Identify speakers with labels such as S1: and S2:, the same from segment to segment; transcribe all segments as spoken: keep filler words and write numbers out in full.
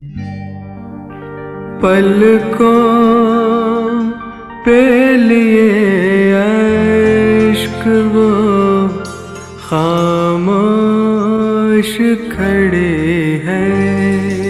S1: पलकों पे लिए अश्क वो खामोश खड़े हैं।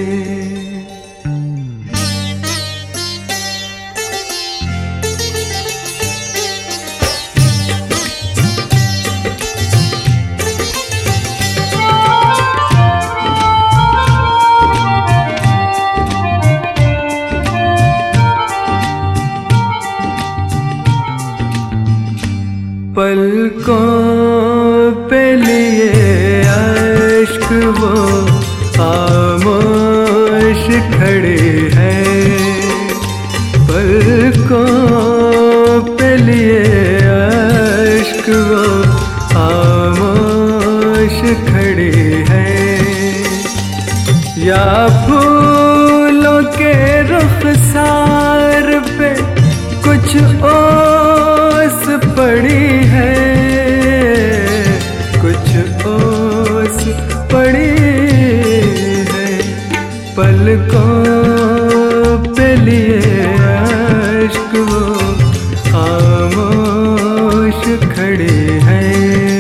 S1: पलकों पे लिए अश्क वो खामोश खड़े हैं। पलकों पे लिए अश्क वो खामोश खड़े हैं। या फूलों के रुखसार पे कुछ ओस पड़ी है, कुछ ओस पड़ी है। पलकों पे लिए अश्क वो खामोश खड़े हैं।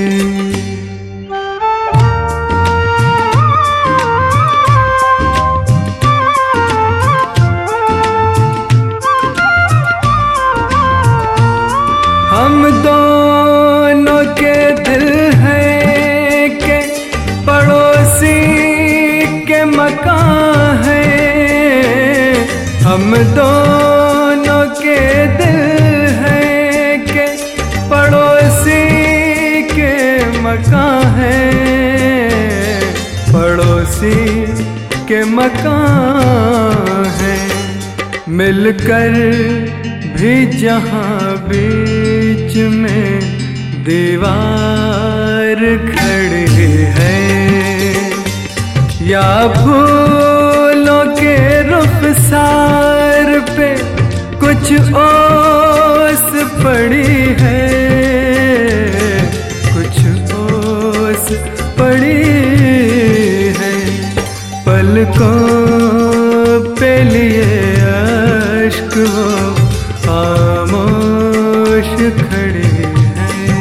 S1: हम दोनों के दिल हैं के पड़ोसी के मकान हैं। हम दोनों के दिल हैं के पड़ोसी के मकान हैं। पड़ोसी के मकान हैं। मिलकर भी जहाँ बीच में दीवार खड़े हैं। या फूलों के रुखसार पे कुछ ओस पड़ी है, कुछ ओस पड़ी है। पलकों पे लिए अश्क वो खामोश खड़े हैं।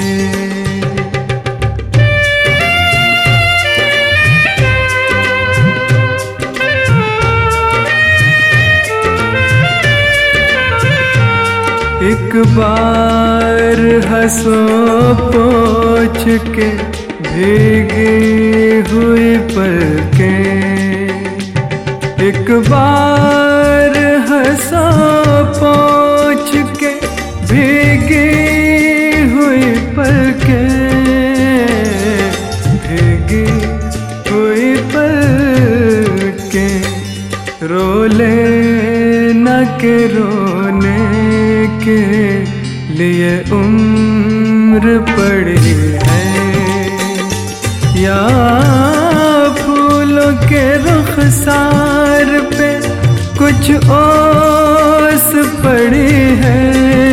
S1: एक बार हंसो पोंछ के भीगी हुई पलकें। एक बार हंसो पोंछ के भीगी हुई पलकें। भीगी हुई पलकें। रो लेना के रोने के लिए उम्र पड़ी है। या फूलों के रुखसार पे कुछ ओस पड़ी है,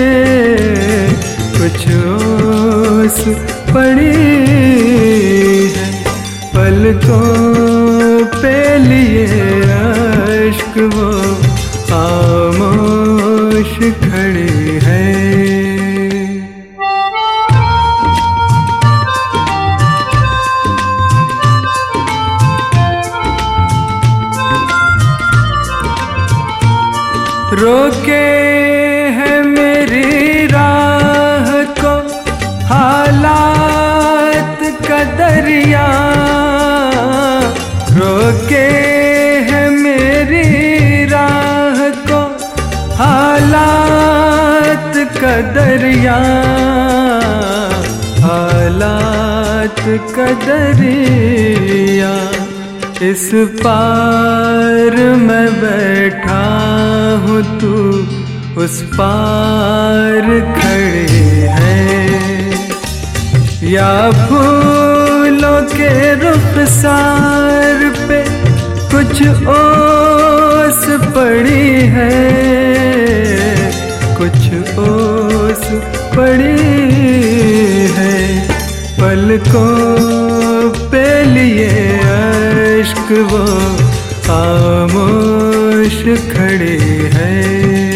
S1: कुछ ओस पड़ी है। पलकों पे लिए अश्क वो खामोश खड़े हैं। रोके है मेरी राह को हालात का दरिया। रोके है मेरी राह को हालात का दरिया। हालात का दरिया। इस पार मैं बैठा हूँ, तू उस पार खड़े हैं। या फूलों के रुखसार पे कुछ ओस पड़ी है, कुछ ओस पड़ी है। पलकों पे लिए अश्क वो खामोश खामोश खड़े हैं।